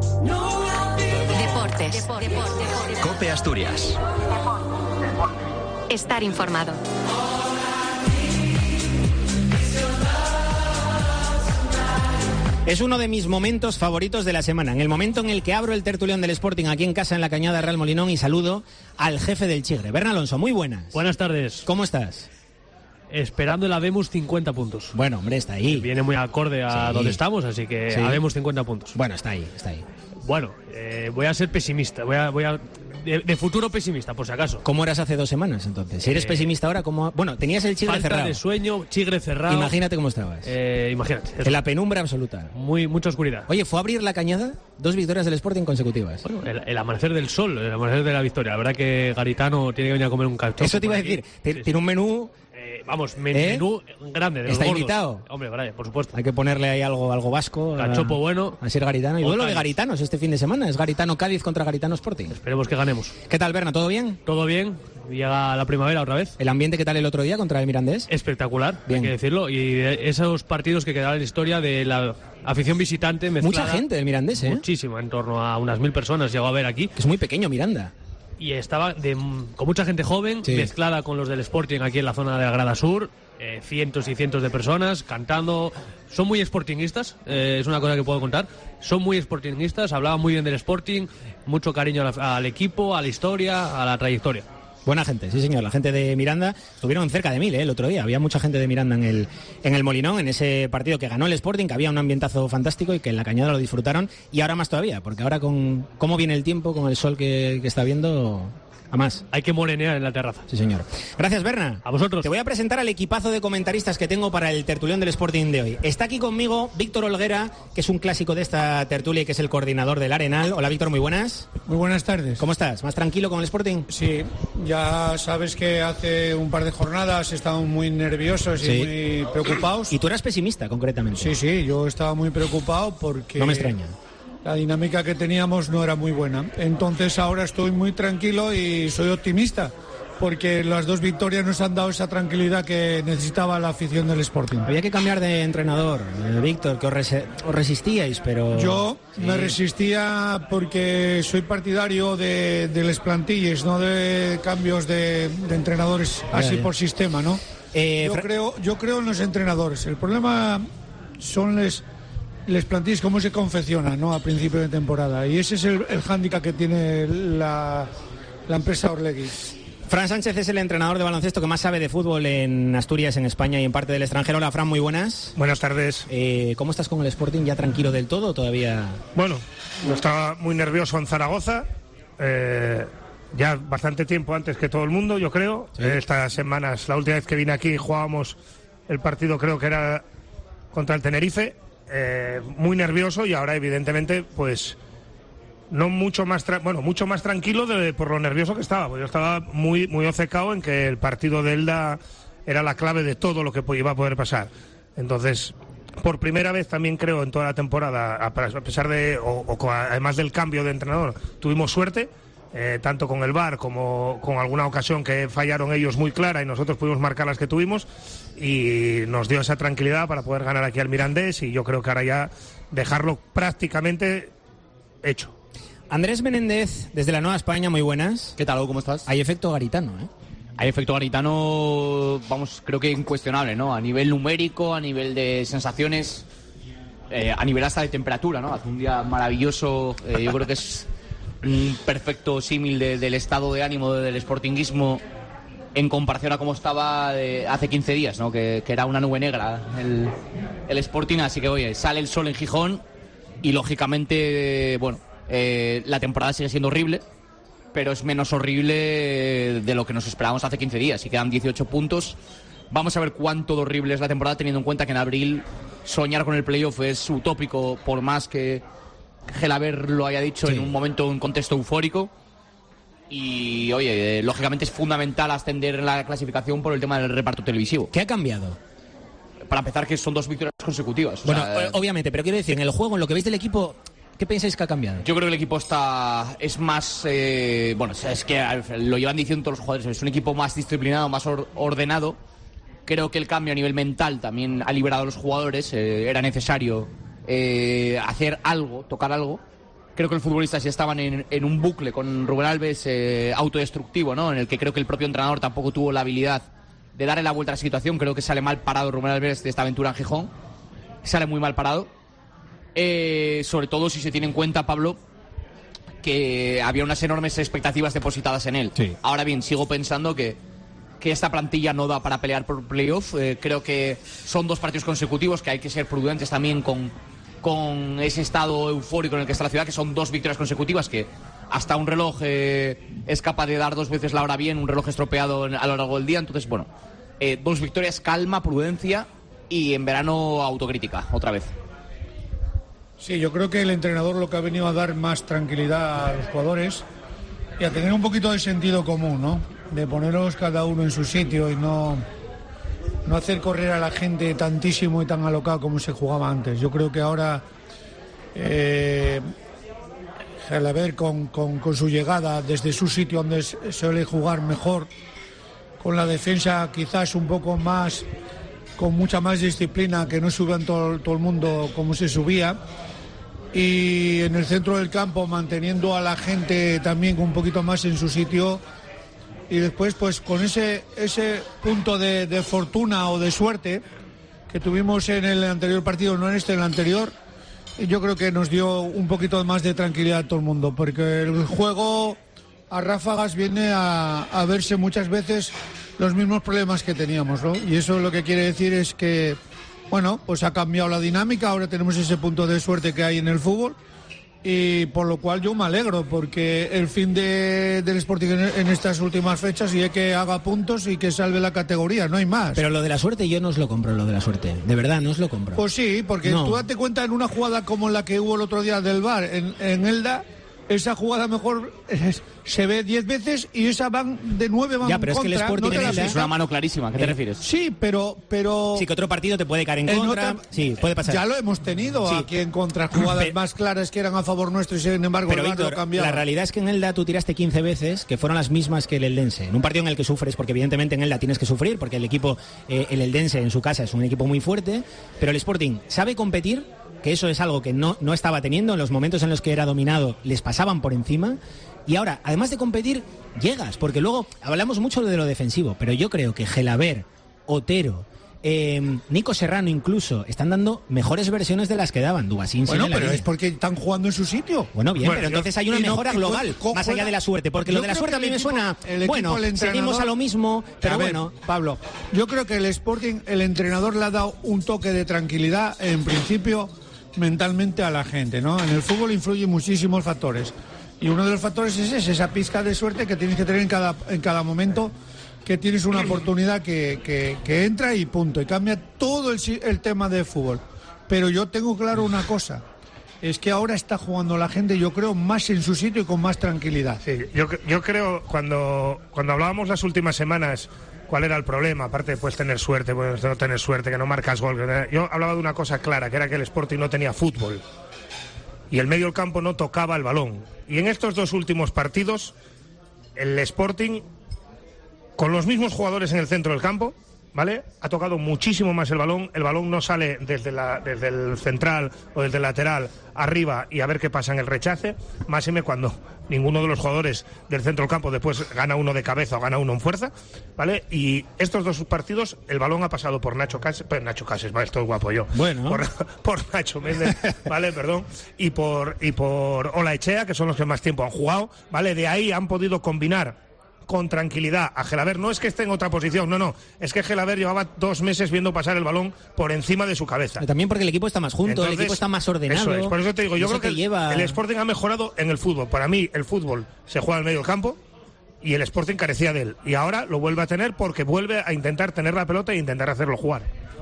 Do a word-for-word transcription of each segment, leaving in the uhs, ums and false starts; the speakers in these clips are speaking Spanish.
Deportes. Deportes. Deportes. COPE Asturias. Estar informado. Es uno de mis momentos favoritos de la semana, en el momento en el que abro el tertulión del Sporting aquí en casa en la Cañada Real Molinón y saludo al jefe del Chigre. Berna Alonso, muy buenas. Buenas tardes. ¿Cómo estás? Esperando el Habemus cincuenta puntos. Bueno, hombre, está ahí. Viene muy acorde a Sí. donde estamos, así que Sí. Habemus cincuenta puntos. Bueno, está ahí, está ahí. Bueno, eh, voy a ser pesimista, voy a, voy a de, de futuro pesimista, por si acaso. ¿Cómo eras hace dos semanas, entonces? Si eres Eh, pesimista ahora, ¿cómo...? Bueno, tenías el Chigre Falta cerrado. de sueño, Chigre cerrado. Imagínate cómo estabas. Eh, imagínate. En la penumbra absoluta. Muy, mucha oscuridad. Oye, fue a abrir la Cañada, dos victorias del Sporting consecutivas. Bueno, el, el amanecer del sol, el amanecer de la victoria. La verdad que Garitano tiene que venir a comer un cachopo. Eso te iba a por aquí. decir. Te- Sí, sí. Tiene un menú... Eh, vamos, men- ¿Eh? menú grande. De los ¿Está gordos. invitado? Hombre, vale, por supuesto. Hay que ponerle ahí algo, algo vasco. a- Cachopo bueno. A ser Garitano. Y O duelo de Cádiz. Garitanos este fin de semana. Es Garitano Cádiz contra Garitano Sporting. Esperemos que ganemos. ¿Qué tal, Berna? ¿Todo bien? Todo bien, llega la primavera otra vez. ¿El ambiente qué tal el otro día contra el Mirandés? Espectacular, Bien. hay que decirlo. Y de esos partidos que quedaron en la historia de la afición visitante mezclada. Mucha gente del Mirandés, ¿eh? Muchísimo, en torno a unas mil personas llegó a ver aquí. Que es muy pequeño Miranda. Y estaba de, con mucha gente joven, Sí. mezclada con los del Sporting aquí en la zona de la Grada Sur. Eh, cientos y cientos de personas cantando. Son muy sportinguistas, eh, es una cosa que puedo contar. Son muy sportinguistas, hablaban muy bien del Sporting, mucho cariño a la- al equipo, a la historia, a la trayectoria. Buena gente, sí señor. La gente de Miranda estuvieron cerca de mil, ¿eh? El otro día. Había mucha gente de Miranda en el, en el Molinón, en ese partido que ganó el Sporting, que había un ambientazo fantástico y que en la Cañada lo disfrutaron. Y ahora más todavía, porque ahora con cómo viene el tiempo, con el sol que, que está viendo, a más. Hay que morenear en la terraza. Sí, señor. Gracias, Berna. A vosotros. Te voy a presentar al equipazo de comentaristas que tengo para el tertulión del Sporting de hoy. Está aquí conmigo Víctor Olguera, que es un clásico de esta tertulia y que es el coordinador del Arenal. Hola, Víctor, muy buenas. Muy buenas tardes. ¿Cómo estás? ¿Más tranquilo con el Sporting? Sí, ya sabes que hace un par de jornadas estábamos muy nerviosos y Sí. muy preocupados. Y tú eras pesimista, concretamente. Sí, sí, yo estaba muy preocupado porque No me extraña. la dinámica que teníamos no era muy buena. Entonces ahora estoy muy tranquilo y soy optimista porque las dos victorias nos han dado esa tranquilidad que necesitaba la afición del Sporting. Había que cambiar de entrenador, eh, Víctor, que os, rese- os resistíais, pero... Yo Sí. me resistía porque soy partidario de, de les plantilles, no de cambios de, de entrenadores Ya, así ya. por sistema, ¿no? Eh, yo, Fra- creo, yo creo en los entrenadores. El problema son les, les plantilles, cómo se confeccionan, ¿no? A principio de temporada. Y ese es el, el hándicap que tiene la, la empresa Orlegui. Fran Sánchez es el entrenador de baloncesto que más sabe de fútbol en Asturias, en España y en parte del extranjero. Hola, Fran, muy buenas. Buenas tardes. Eh, ¿Cómo estás con el Sporting? ¿Ya tranquilo del todo o todavía...? Bueno, estaba muy nervioso en Zaragoza, eh, ya bastante tiempo antes que todo el mundo, yo creo. Sí. Eh, estas semanas, la última vez que vine aquí jugábamos el partido, creo que era contra el Tenerife, eh, muy nervioso y ahora evidentemente pues no mucho más tra- bueno mucho más tranquilo de, por lo nervioso que estaba, porque yo estaba muy muy obcecado en que el partido de Elda era la clave de todo lo que po- iba a poder pasar. Entonces, por primera vez también creo en toda la temporada, a a pesar de, o, o co- además del cambio de entrenador, tuvimos suerte, eh, tanto con el V A R como con alguna ocasión que fallaron ellos muy clara y nosotros pudimos marcar las que tuvimos y nos dio esa tranquilidad para poder ganar aquí al Mirandés y yo creo que ahora ya dejarlo prácticamente hecho. Andrés Menéndez, desde la Nueva España, muy buenas. ¿Qué tal, Hugo? ¿Cómo estás? Hay efecto garitano, ¿eh? Hay efecto garitano, vamos, creo que incuestionable, ¿no? A nivel numérico, a nivel de sensaciones, eh, a nivel hasta de temperatura, ¿no? Hace un día maravilloso, eh, yo creo que es un perfecto símil de, del estado de ánimo del sportinguismo en comparación a cómo estaba de hace quince días, ¿no? Que, que era una nube negra el, el Sporting, así que, oye, sale el sol en Gijón y, lógicamente, bueno, eh, la temporada sigue siendo horrible, pero es menos horrible de lo que nos esperábamos hace quince días y quedan dieciocho puntos. Vamos a ver cuánto de horrible es la temporada, teniendo en cuenta que en abril soñar con el playoff es utópico, por más que Gelaber lo haya dicho, sí, en un momento, en un contexto eufórico. Y, oye, eh, lógicamente es fundamental ascender en la clasificación por el tema del reparto televisivo. ¿Qué ha cambiado? Para empezar, que son dos victorias consecutivas. O Bueno, sea, obviamente, pero quiero decir, en el juego, en lo que veis del equipo, ¿qué pensáis que ha cambiado? Yo creo que el equipo está es más, eh, bueno, es que lo llevan diciendo todos los jugadores, es un equipo más disciplinado, más or- ordenado. Creo que el cambio a nivel mental también ha liberado a los jugadores, eh, era necesario eh, hacer algo, tocar algo. creo que los futbolistas ya estaban en, en un bucle con Rubén Alves eh, autodestructivo, ¿no? En el que creo que el propio entrenador tampoco tuvo la habilidad de darle la vuelta a la situación. Creo que sale mal parado Rubén Alves de esta aventura en Gijón. Sale muy mal parado. Eh, sobre todo si se tiene en cuenta, Pablo, que había unas enormes expectativas depositadas en él. Sí. Ahora bien, sigo pensando que, que esta plantilla no da para pelear por playoff. Eh, creo que son dos partidos consecutivos, que hay que ser prudentes también con, con ese estado eufórico en el que está la ciudad, que son dos victorias consecutivas que hasta un reloj eh, es capaz de dar dos veces la hora bien, un reloj estropeado en, a lo largo del día. Entonces, bueno, eh, dos victorias, calma, prudencia y en verano autocrítica, otra vez. Sí, yo creo que el entrenador lo que ha venido a dar más tranquilidad a los jugadores y a tener un poquito de sentido común, ¿no? De poneros cada uno en su sitio y no, no hacer correr a la gente tantísimo y tan alocado como se jugaba antes. Yo creo que ahora eh, Gelaber con, con, con su llegada desde su sitio donde suele jugar mejor, con la defensa quizás un poco más, con mucha más disciplina, que no suban todo, todo el mundo como se subía, y en el centro del campo manteniendo a la gente también un poquito más en su sitio, y después pues con ese ese punto de, de fortuna o de suerte que tuvimos en el anterior partido, no en este, en el anterior, yo creo que nos dio un poquito más de tranquilidad a todo el mundo, porque el juego a ráfagas viene a, a verse muchas veces los mismos problemas que teníamos, ¿no? Y eso lo que quiere decir es que, bueno, pues ha cambiado la dinámica, ahora tenemos ese punto de suerte que hay en el fútbol, y por lo cual yo me alegro, porque el fin de, del Sporting en, en estas últimas fechas y es que haga puntos y que salve la categoría, no hay más. Pero lo de la suerte yo no os lo compro, lo de la suerte. De verdad, no os lo compro. Pues sí, porque no. Tú date cuenta en una jugada como la que hubo el otro día del V A R en, en Elda, esa jugada mejor es, se ve diez veces y esa van de nueve van ya, pero contra, es que el Sporting no en Elda Es una mano clarísima, ¿a qué te eh, refieres? Sí, pero, pero... Sí, que otro partido te puede caer en en contra. otra- Sí, puede pasar. Ya lo hemos tenido Sí. aquí en contra, jugadas Pero- más claras que eran a favor nuestro y sin embargo Pero el V A R lo Víctor, cambiaba. la realidad es que en Elda tú tiraste quince veces que fueron las mismas que el Eldense. En un partido en el que sufres, porque evidentemente en Elda tienes que sufrir, porque el equipo, eh, el Eldense en su casa es un equipo muy fuerte, pero el Sporting sabe competir, que eso es algo que no, no estaba teniendo. En los momentos en los que era dominado les pasaban por encima. Y ahora, además de competir, llegas, porque luego hablamos mucho de lo defensivo, pero yo creo que Gelaber, Otero, eh, Nico Serrano incluso, están dando mejores versiones de las que daban. Dubasín Bueno, sigue la pero línea. es porque están jugando en su sitio. Bueno, bien, Bueno, pero yo- entonces hay una y no- mejora y global, co- más allá juega- de la suerte, porque Yo lo de la creo suerte a que mí me el equipo- suena, el equipo, bueno, el entrenador- seguimos a lo mismo, pero A ver, bueno. Pablo, yo creo que el Sporting, el entrenador le ha dado un toque de tranquilidad, en principio, mentalmente a la gente, ¿no? En el fútbol influyen muchísimos factores. Y uno de los factores es ese, esa pizca de suerte que tienes que tener en cada, en cada momento, que tienes una oportunidad que, que, que entra y punto. Y cambia todo el, si- el tema de fútbol. Pero yo tengo claro una cosa, es que ahora está jugando la gente, yo creo, más en su sitio y con más tranquilidad. Sí, yo, yo creo, cuando, cuando hablábamos las últimas semanas, cuál era el problema, aparte de pues, tener suerte, pues, no tener suerte, que no marcas gol. que- Yo hablaba de una cosa clara, que era que el Sporting no tenía fútbol. Y el medio del campo no tocaba el balón. Y en estos dos últimos partidos, el Sporting, con los mismos jugadores en el centro del campo, ¿vale? Ha tocado muchísimo más el balón. El balón no sale desde, la, desde el central o desde el lateral arriba y a ver qué pasa en el rechace. Máxime cuando ninguno de los jugadores del centro del campo después gana uno de cabeza o gana uno en fuerza, ¿vale? Y estos dos partidos el balón ha pasado por Nacho Cases, pues Nacho Cases, vale, estoy guapo yo. Bueno. Por, por Nacho Méndez, ¿vale? Perdón. Y por, y por Olaechea, que son los que más tiempo han jugado, ¿vale? De ahí han podido combinar con tranquilidad a Gelaber. No es que esté en otra posición, no, no. Es que Gelaber llevaba dos meses viendo pasar el balón por encima de su cabeza. También porque el equipo está más junto, Entonces, el equipo está más ordenado. Eso es, por eso te digo, yo Eso creo que te lleva... el Sporting ha mejorado en el fútbol. Para mí, el fútbol se juega en medio del campo y el Sporting carecía de él. Y ahora lo vuelve a tener porque vuelve a intentar tener la pelota e intentar hacerlo jugar.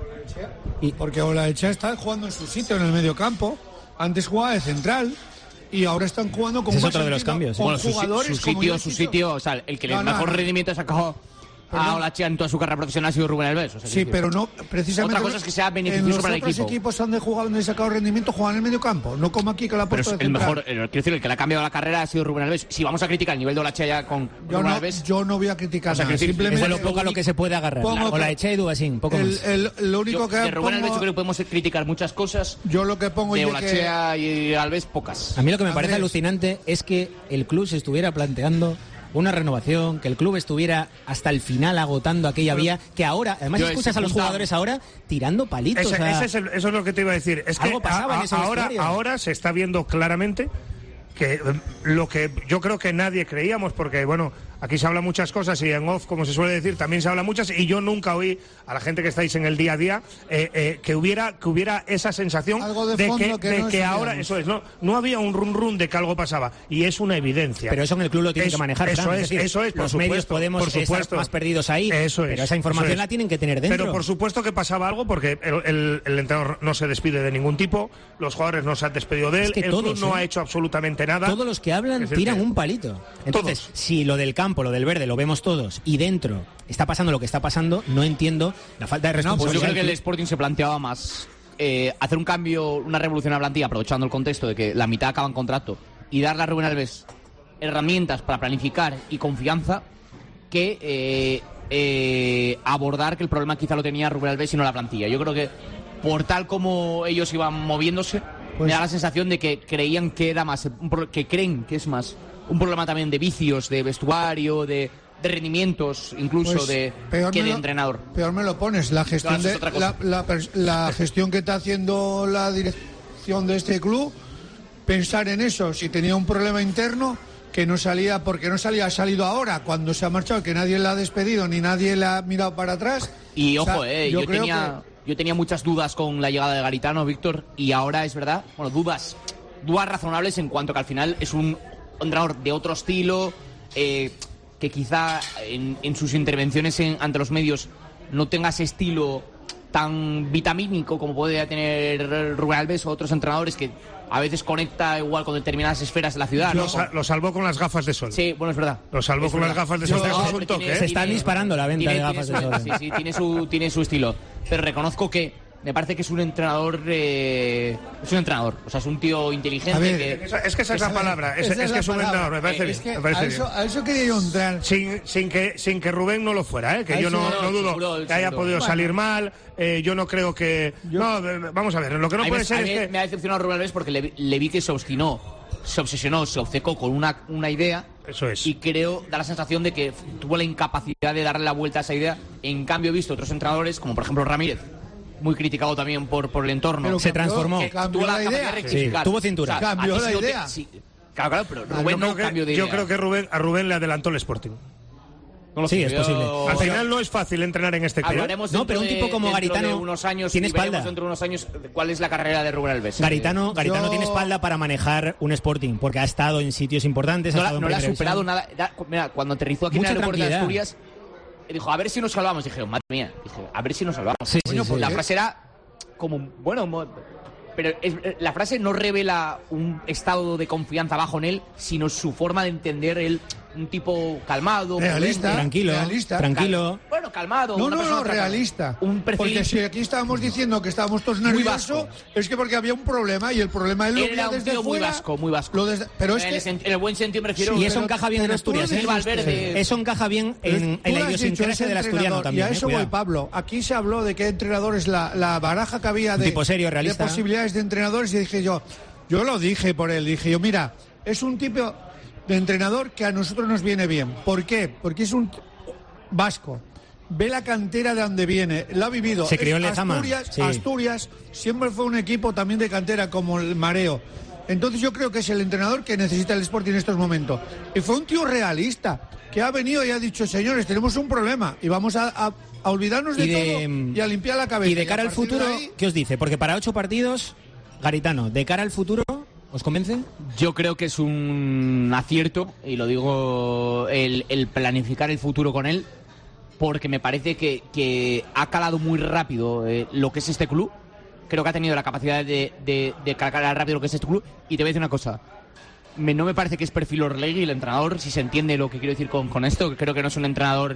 Y porque Olaechea está jugando en su sitio, en el medio campo. Antes jugaba de central y ahora están jugando con Ese es más otro de los sentido, cambios, con Bueno, su, si- jugadores su como sitio, yo su sitio. sitio, o sea, el que No, el no, mejor no. rendimiento ha sacado a Olaechea en toda su carrera profesional ha sido Rubén Alves. O sea, sí, pero no, precisamente... Otra cosa es que sea beneficioso para el equipo. En los otros equipos donde jugado, donde he sacado rendimiento, juegan en el medio campo, no como aquí que la ha pero puesto de el central. mejor, el, quiero decir, el que le ha cambiado la carrera ha sido Rubén Alves. Si vamos a criticar el nivel de Olaechea ya con yo Rubén no, Alves... Yo no voy a criticar o sea, nada, decir, simplemente... Es de lo poco a lo que se puede agarrar. Olaechea y Dubasín, poco el, más. El, lo único yo, que de Rubén Alves pongo, yo creo que podemos criticar muchas cosas. Yo lo que pongo de es Olaechea que... y Alves, pocas. A mí lo que me parece Andrés. alucinante es que el club se estuviera planteando una renovación, que el club estuviera hasta el final agotando aquella vía, que ahora, además Yo escuchas a los punta- jugadores ahora tirando palitos. Ese- o sea, ese es el- eso es lo que te iba a decir. Es que algo pasaba a- en ese ahora, vestuario. ahora se está viendo claramente que eh, lo que yo creo que nadie creíamos, porque bueno, aquí se habla muchas cosas y en off, como se suele decir, también se habla muchas, y yo nunca oí a la gente que estáis en el día a día eh, eh, que hubiera que hubiera esa sensación Algo de fondo que, que de no que ahora sabíamos. eso es, no no había un run run de que algo pasaba, y es una evidencia. pero eso en el club lo tienen Eso- que manejar. eso Fran, es, decir, eso es, por los medios supuesto, podemos por supuesto. estar más perdidos ahí, Eso es, pero esa información eso es. la tienen que tener dentro. Pero por supuesto que pasaba algo, porque el, el- el entrenador no se despide de ningún tipo, los jugadores no se han despedido de él, Es que el todos, club no ¿eh? ha hecho absolutamente nada. Todos los que hablan Es decir, tiran que- un palito. Entonces, Todos. si lo del campo, lo del verde, lo vemos todos, y dentro está pasando lo que está pasando, no entiendo la falta de Pues yo responsabilidad. creo que el del club. Sporting se planteaba más eh, hacer un cambio, una revolución a la plantilla, aprovechando el contexto de que la mitad acaba en contrato, y darle a Rubén Alves herramientas para planificar y confianza, que eh, eh, abordar que el problema quizá lo tenía Rubén Alves y no la plantilla. Yo creo que por tal como ellos iban moviéndose, Pues- me da la sensación de que creían que era más, un pro- que creen que es más un problema también de vicios, de vestuario, de, de rendimientos, incluso Pues, de peor que me de lo- entrenador. Peor me lo pones, la gestión Claro, eso es de otra cosa. la, la pers- la gestión que está haciendo la dirección de este club, pensar en eso, si tenía un problema interno que no salía, porque no salía, ha salido ahora cuando se ha marchado, que nadie la ha despedido ni nadie la ha mirado para atrás. Y O sea, ojo, eh, yo, creo tenía, yo tenía muchas dudas con la llegada de Garitano, Víctor, y ahora es verdad, bueno, dudas, dudas razonables en cuanto que al final es un entrenador de otro estilo, eh, que quizá en, en sus intervenciones en- ante los medios no tenga ese estilo tan vitamínico como puede tener Rubén Alves o otros entrenadores, que a veces conecta igual con determinadas esferas de la ciudad, ¿no? Lo, sa- lo salvó con las gafas de sol. Sí, bueno, es verdad. Lo salvó Es con verdad. las gafas de Yo- sol. Eso es un pero toque, tiene- ¿eh? Se están tiene- disparando la venta tiene- de tiene gafas su- de sol. Sí, sí, tiene su, tiene su estilo. Pero reconozco que me parece que es un entrenador. Eh, es un entrenador. O sea, es un tío inteligente. A ver, que, Esa- es que esa es la palabra. Es, Esa es que la es un palabra. entrenador, me parece Eh, bien. es que me parece a, bien. eso, a eso quería yo entrar. Sin, sin, que, sin que Rubén no lo fuera, ¿eh? que A yo eso- no, No, no dudo seguro, que haya seguro. podido Bueno. salir mal. eh, yo no creo que. No, eh, vamos a ver, lo que no a mí puede me, ser a es mí que. me ha decepcionado Rubén Alves porque le, vi- le vi que se obstinó, se obsesionó, se obcecó con una, una idea. Eso es. Y creo, da la sensación de que tuvo la incapacidad de darle la vuelta a esa idea. En cambio, he visto otros entrenadores, como por ejemplo Ramírez, muy criticado también por, por el entorno. Pero Se transformó. que cambió tuvo la, la capacidad idea. de rectificar. Sí, tuvo cintura. Cambió aquí la sí no te- idea. sí. Claro, claro, pero Ah, Rubén yo no creo, cambió de que, yo idea. creo que Rubén, a Rubén le adelantó el Sporting. No lo Sí, sé, es yo- posible. Al final no es fácil entrenar en este club. ¿eh? Hablaremos No, pero un dentro tipo como de- dentro Garitano de unos años tiene y veremos espalda. dentro de unos años cuál es la carrera de Rubén Alves. Garitano, Garitano Yo- tiene espalda para manejar un Sporting, porque ha estado en sitios importantes. no, ha la, estado en no le ha primera superado división. nada. Da- mira, cuando aterrizó aquí Mucha en el aeropuerto de tranquilidad. Asturias, dijo, a ver si nos salvamos. Dije, madre mía, dije, a ver si nos salvamos. Sí, sí, Coño, sí. pues la ¿Por qué? frase era como, bueno, mo- pero es- la frase no revela un estado de confianza bajo en él, sino su forma de entender él, un tipo calmado, Realista. prudente. Tranquilo, Realista. tranquilo. Bueno, calmado. No, una no, persona no, tranquila. realista. Un perfil. Porque si aquí estábamos diciendo que estábamos todos Muy nerviosos, vasco. es que porque había un problema y el problema él lo Él veía era un desde tío muy fuera. vasco, muy vasco. Lo desde- pero es en, que el, sen- en el buen sentido me refiero. Y eso pero- encaja bien en pero tú Asturias, lo ¿eh? dijiste. Valverde. Eso encaja bien Pero en, tú en la lo has dicho, idiosincrasia ese del asturiano entrenador, también. Y a eh, eso voy, cuidado. Pablo. Aquí se habló de qué entrenadores, la, la baraja que había de, Tipo serio, realista. de posibilidades de entrenadores, y dije yo, yo lo dije por él, dije yo, mira, es un tipo de entrenador que a nosotros nos viene bien. ¿Por qué? Porque es un t- vasco. Ve la cantera de donde viene, lo ha vivido. Se crió Es en Lezama, Asturias, sí. Asturias siempre fue un equipo también de cantera como el Mareo. Entonces yo creo que es el entrenador que necesita el Sporting en estos momentos. Y fue un tío realista, que ha venido y ha dicho, señores, tenemos un problema y vamos a, a- a olvidarnos de, Y de- todo y a limpiar la cabeza. Y de cara a al partir de futuro, ahí- ¿qué os dice? Porque para ocho partidos, Garitano, de cara al futuro, ¿os convence? Yo creo que es un acierto, y lo digo, el, el planificar el futuro con él, porque me parece que, que ha calado muy rápido eh, lo que es este club. Creo que ha tenido la capacidad de, de, de calar rápido lo que es este club. Y te voy a decir una cosa. Me, no me parece que es perfil Orlegui el entrenador, si se entiende lo que quiero decir con, con esto. Creo que no es un entrenador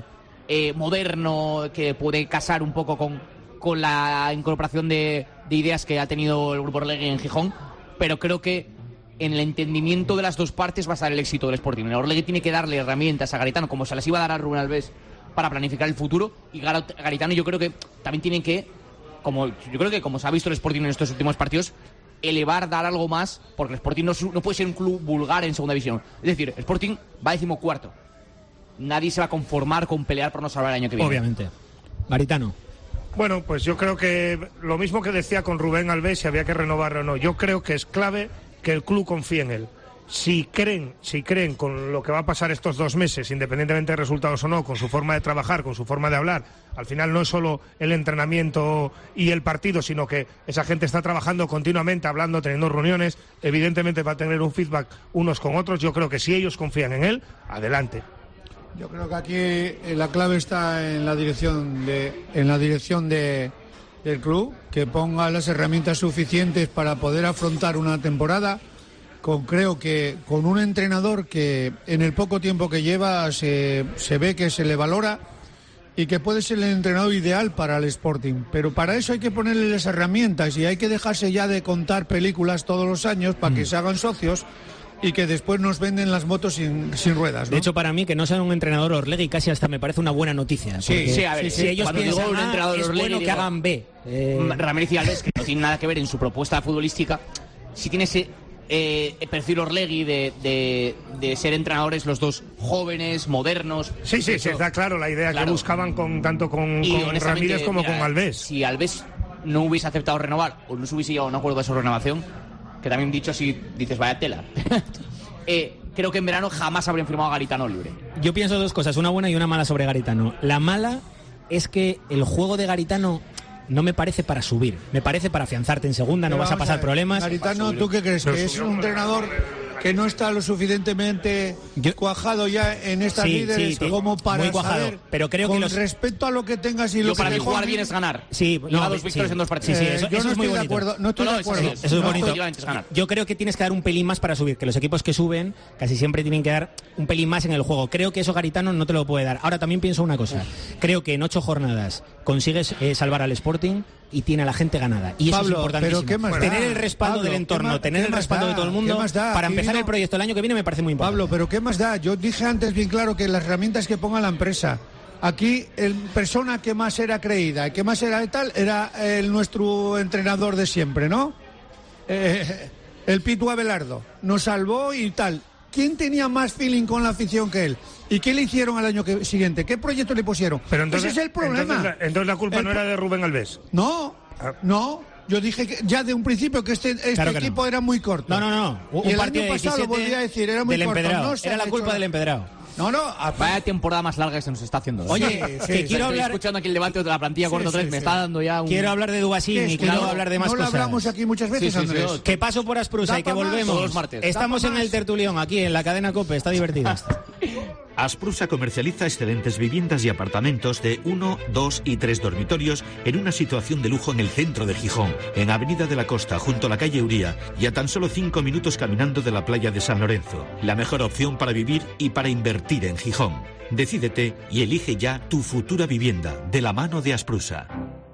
eh, moderno, que puede casar un poco con, con la incorporación de, de ideas que ha tenido el Grupo Orlegui en Gijón, pero creo que en el entendimiento de las dos partes va a estar el éxito del Sporting. El Orlegui tiene que darle herramientas a Garitano, como se las iba a dar a Rubén Alves, para planificar el futuro, y Garitano yo creo que también tiene que, como yo creo que como se ha visto el Sporting en estos últimos partidos, elevar, dar algo más, porque el Sporting no, no puede ser un club vulgar en segunda división. Es decir, el Sporting va decimocuarto. Nadie se va a conformar con pelear por no salvar el año que viene. Obviamente. Garitano. Bueno, pues yo creo que lo mismo que decía con Rubén Alves, si había que renovarlo o no. Yo creo que es clave que el club confíe en él. Si creen, si creen con lo que va a pasar estos dos meses, independientemente de resultados o no, con su forma de trabajar, con su forma de hablar, al final no es solo el entrenamiento y el partido, sino que esa gente está trabajando continuamente, hablando, teniendo reuniones, evidentemente va a tener un feedback unos con otros. Yo creo que si ellos confían en él, adelante. Yo creo que aquí la clave está en la dirección de, en la dirección de, del club, que ponga las herramientas suficientes para poder afrontar una temporada. Con, creo que con un entrenador que en el poco tiempo que lleva se, se ve que se le valora y que puede ser el entrenador ideal para el Sporting, pero para eso hay que ponerle las herramientas y hay que dejarse ya de contar películas todos los años para mm. que se hagan socios y que después nos venden las motos sin, sin ruedas, ¿no? De hecho, para mí, que no sea un entrenador Orlegui casi hasta me parece una buena noticia. Sí, sí, a ver, si, si ellos piensan, un entrenador ah, es Orlegui, bueno digo, que hagan B. Eh... Ramírez y Alves, que no tiene nada que ver en su propuesta futbolística, si tiene ese eh, perfil Orlegui de, de, de ser entrenadores los dos jóvenes, modernos. Sí, sí, sí, está claro la idea claro. que buscaban con tanto con, con Ramírez como mira, con Alves. Si Alves no hubiese aceptado renovar o no se hubiese llegado a un acuerdo de su renovación, que también dicho así, dices, vaya tela. eh, creo que en verano jamás habrían firmado a Garitano libre. Yo pienso dos cosas, una buena y una mala sobre Garitano. La mala es que el juego de Garitano no me parece para subir, me parece para afianzarte en segunda, Pero no vas a pasar a problemas. Garitano, ¿tú qué crees? ¿Que es un entrenador que no está lo suficientemente Yo, cuajado ya en estas sí, líderes sí, como para muy cuajado, saber, pero creo con que los... respecto a lo que tengas y lo Yo que para mí jugar bien es ganar. Sí, no, dos victorias sí, en dos partidos. Sí, sí, eso, eh, yo eso no es muy estoy bonito. de acuerdo, no estoy no, no, de acuerdo. Eso, eso es no, bonito. es ganar. Yo creo que tienes que dar un pelín más para subir, que los equipos que suben casi siempre tienen que dar un pelín más en el juego. Creo que eso Garitano no te lo puede dar. Ahora también pienso una cosa. Creo que en ocho jornadas consigues eh, salvar al Sporting y tiene a la gente ganada. Y eso Pablo, es importantísimo. pero ¿qué más tener da? el respaldo Pablo, del entorno, más, tener el respaldo da? de todo el mundo para empezar vino... el proyecto el año que viene me parece muy importante. Pablo, pero ¿qué más da? Yo dije antes bien claro que las herramientas que ponga la empresa. Aquí el persona que más era creída, que más era tal, era el nuestro entrenador de siempre, ¿no? Eh, el Pitu Abelardo. Nos salvó y tal. ¿Quién tenía más feeling con la afición que él? ¿Y qué le hicieron al año que, siguiente? ¿Qué proyecto le pusieron? Pero entonces, ese es el problema. Entonces la, entonces la culpa el, no era de Rubén Alves. No, ah. no. Yo dije que ya de un principio que este, este claro que equipo no. era muy corto. No, no, no. Un y el partido año pasado lo volví a decir, era muy corto. No era la culpa del empedrado. No, no. A... Vaya temporada más larga que se nos está haciendo. Oye, sí, que sí, quiero estoy hablar... escuchando aquí el debate de la plantilla sí, cuarto tres, sí, me sí. está dando ya un... Quiero hablar de Duasín y quiero no, hablar de más no cosas. No lo hablamos aquí muchas veces, sí, sí, Andrés. Sí, que paso por Asprusa y que volvemos. Todos los martes. Estamos en el tertulión, aquí en la cadena COPE, está divertido. Asprusa comercializa excelentes viviendas y apartamentos de uno, dos y tres dormitorios en una situación de lujo en el centro de Gijón, en Avenida de la Costa, junto a la calle Uría, y a tan solo cinco minutos caminando de la playa de San Lorenzo. La mejor opción para vivir y para invertir en Gijón. Decídete y elige ya tu futura vivienda, de la mano de Asprusa.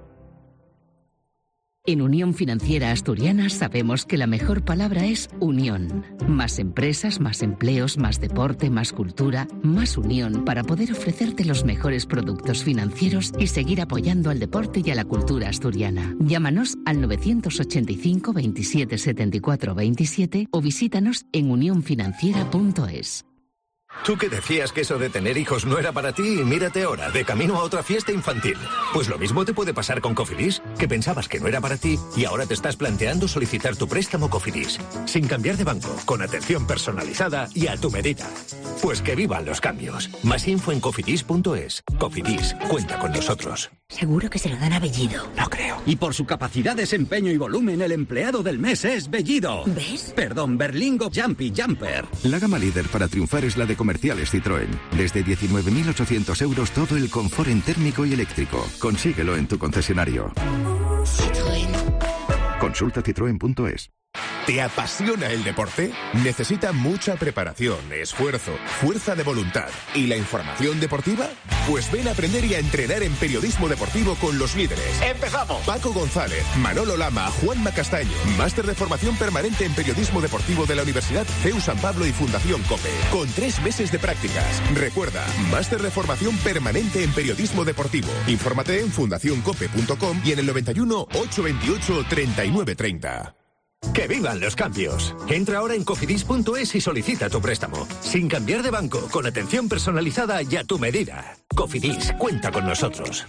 En Unión Financiera Asturiana sabemos que la mejor palabra es unión. Más empresas, más empleos, más deporte, más cultura, más unión para poder ofrecerte los mejores productos financieros y seguir apoyando al deporte y a la cultura asturiana. Llámanos al novecientos ochenta y cinco veintisiete setenta y cuatro veintisiete o visítanos en unión financiera punto es. Tú que decías que eso de tener hijos no era para ti y mírate ahora, de camino a otra fiesta infantil. Pues lo mismo te puede pasar con Cofidis, que pensabas que no era para ti y ahora te estás planteando solicitar tu préstamo Cofidis. Sin cambiar de banco, con atención personalizada y a tu medida. Pues que vivan los cambios. Más info en cofidis punto es. Cofidis, cuenta con nosotros. Seguro que se lo dan a Bellido. No creo. Y por su capacidad, desempeño y volumen, el empleado del mes es Bellido. ¿Ves? Perdón, Berlingo Jumpy Jumper. La gama líder para triunfar es la de Comerciales Citroën. Desde diecinueve mil ochocientos euros todo el confort en térmico y eléctrico. Consíguelo en tu concesionario. Citroën. Consulta citroen punto es. ¿Te apasiona el deporte? ¿Necesita mucha preparación, esfuerzo, fuerza de voluntad y la información deportiva? Pues ven a aprender y a entrenar en periodismo deportivo con los líderes. ¡Empezamos! Paco González, Manolo Lama, Juanma Castaño. Máster de formación permanente en periodismo deportivo de la Universidad C E U San Pablo y Fundación COPE. Con tres meses de prácticas. Recuerda, máster de formación permanente en periodismo deportivo. Infórmate en fundación cope punto com y en el noventa y uno, ochocientos veintiocho, treinta y nueve treinta. ¡Que vivan los cambios! Entra ahora en cofidis punto es y solicita tu préstamo. Sin cambiar de banco, con atención personalizada y a tu medida. Cofidis, cuenta con nosotros.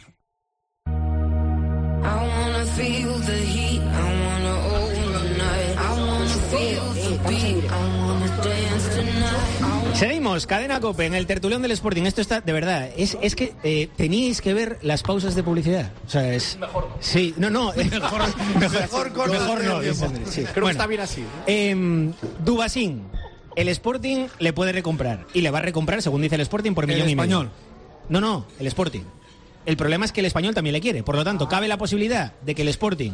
Seguimos, Cadena COPE, en el tertulión del Sporting. Esto está, de verdad, es, es que eh, teníais que ver las pausas de publicidad. O sea, es... Mejor. Sí, no, no. Mejor, mejor, mejor, mejor no, dice Andrés. Sí. Creo bueno, que está bien así. Eh, Dubasín, el Sporting le puede recomprar. Y le va a recomprar, según dice el Sporting, por millón y medio. ¿El Español? No, no, el Sporting. El problema es que el Español también le quiere. Por lo tanto, cabe la posibilidad de que el Sporting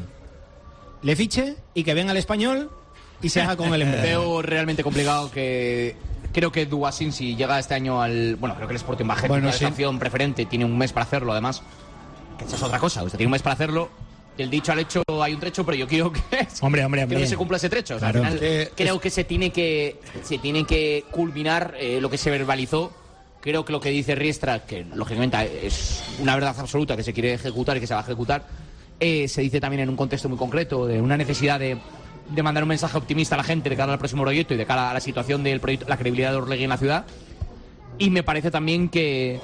le fiche y que venga el Español y se haga con el emblema. Veo realmente complicado que... Creo que Dubasín, si llega este año al... Bueno, creo que el Sporting va a ejercer una sanción preferente. Tiene un mes para hacerlo, además. Que esa es otra cosa. O sea, tiene un mes para hacerlo. Del dicho al hecho hay un trecho, pero yo quiero que... Hombre, hombre, hombre. Quiero que se cumpla ese trecho. O sea, claro. Al final, eh, creo es... que se tiene que... Se tiene que culminar eh, lo que se verbalizó. Creo que lo que dice Riestra, que lógicamente es una verdad absoluta que se quiere ejecutar y que se va a ejecutar, eh, se dice también en un contexto muy concreto de una necesidad de... de mandar un mensaje optimista a la gente de cara al próximo proyecto y de cara a la situación del proyecto, la credibilidad de Orlegui en la ciudad. Y me parece también que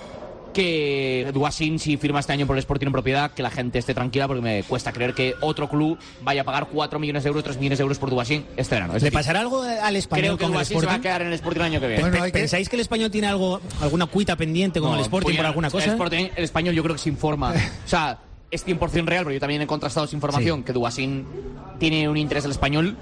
que Dubasín, si firma este año por el Sporting en propiedad, que la gente esté tranquila, porque me cuesta creer que otro club vaya a pagar cuatro millones de euros, tres millones de euros por Dubasín este verano. Es ¿Le decir, pasará algo al Español creo que con Dubasín el se va Sporting? a quedar en el Sporting el año que viene. Bueno, que... ¿Pensáis que el Español tiene algo, alguna cuita pendiente con no, el Sporting pues, por alguna cosa? El, Sporting, el Español yo creo que se informa. O sea, es cien por ciento real, pero yo también he contrastado esa información, sí, que Dubasín tiene un interés en el Español.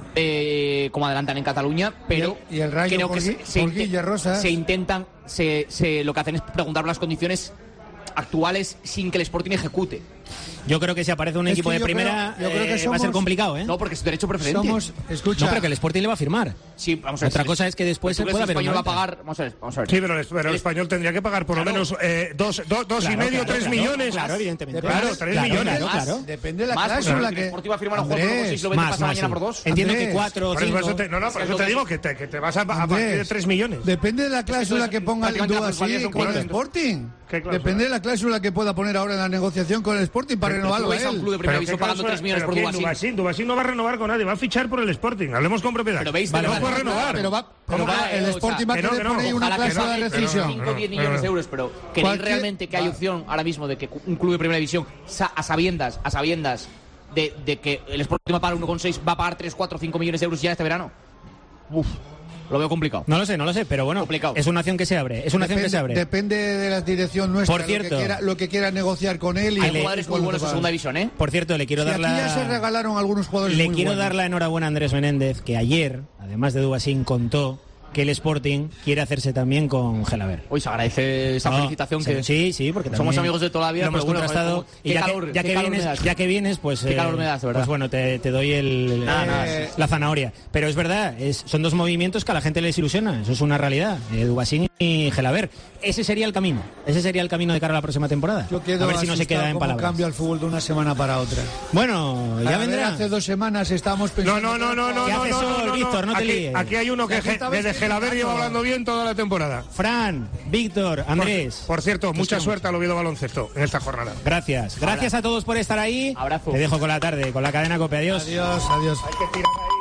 Eh, como adelantan en Cataluña, pero y el, y el Rayo creo por que Gui, se, se, Guille Rosas. se intentan, se, se, lo que hacen es preguntar por las condiciones actuales sin que el Sporting ejecute. Yo creo que si aparece un es equipo de primera creo, yo creo que eh, somos, va a ser complicado, ¿eh? No, porque es su derecho preferente. Somos, escucha, no, pero que el Sporting le va a firmar. Sí, vamos a ver. Otra cosa es que después se pueda ver. El Español una va a pagar. Vamos a ver, vamos a ver. Sí, pero el, pero el, el Español tendría que pagar por claro. lo menos eh, dos, dos, dos claro, y medio, claro, tres claro, millones. Claro, evidentemente. Claro, tres claro, millones. Claro, claro. Más, depende de la más, cláusula pues, que. El Sporting va a firmar a un jugador por seis, lo vende pasa mañana por dos. Entiendo Andrés, que cuatro o por cinco. eso te, no, no, por eso te digo que te, que te vas a, a partir de tres millones. Depende de la cláusula que ponga el Dubasín con el Sporting. Depende de la cláusula que pueda poner ahora en la negociación con el Sporting para renovarlo a él. Un club de primera división pagando tres millones por Dubasín. Dubasín no va a renovar con nadie, va a fichar por el Sporting. Hablemos con propiedad. Pero veis, vale, no puede renovar. Pero va, pero va, el Sporting va a querer poner ahí una cláusula de rescisión. cinco o diez millones de euros, pero ¿queréis realmente que hay opción ahora mismo de que un club de primera división, a sabiendas, a sabiendas de, de que el Sporting va a pagar uno coma seis, va a pagar tres, cuatro, cinco millones de euros ya este verano? Uf. Lo veo complicado. No lo sé, no lo sé, pero bueno, complicado. Es una acción que se abre, es una depende, acción que se abre. Depende de la dirección nuestra, por cierto, lo, que quiera, lo que quiera negociar con él. Y hay jugadores muy buenos en segunda división, ¿eh? Por cierto, le quiero si dar aquí la... ya se regalaron algunos jugadores Le muy quiero buenos. dar la enhorabuena a Andrés Menéndez, que ayer, además de Dubasín, contó que el Sporting quiere hacerse también con Gelaber. Hoy se agradece esa no, felicitación que sí, sí, porque somos amigos de toda la vida, lo hemos pero bueno, contrastado. Qué y ya, calor, que, ya, qué que calor vienes, me das. ya que vienes, pues qué calor me das, ¿verdad? Pues bueno, te, te doy el, nada, el, nada, eh, la zanahoria. Pero es verdad, es, son dos movimientos que a la gente les ilusiona, eso es una realidad. Eh, Dubasín y Gelaber. Ese sería el camino. Ese sería el camino de cara a la próxima temporada. Yo quedo a ver si no se queda en palabras. Cambia el fútbol de una semana para otra. Bueno, ya a vendrá. Ver, hace dos semanas estábamos pensando. No, no, no, no, ¿Qué no, hace no, sol, no, no, Víctor? No te aquí, líes. aquí hay uno que desde Gelaber lleva hablando bien toda la temporada. Fran, Víctor, Andrés. Por, por cierto, mucha suerte al Oviedo Baloncesto en esta jornada. Gracias. Gracias a todos por estar ahí. Abrazo. Te dejo con la tarde, con la cadena COPE. Adiós. Adiós, adiós. Hay que tirar ahí.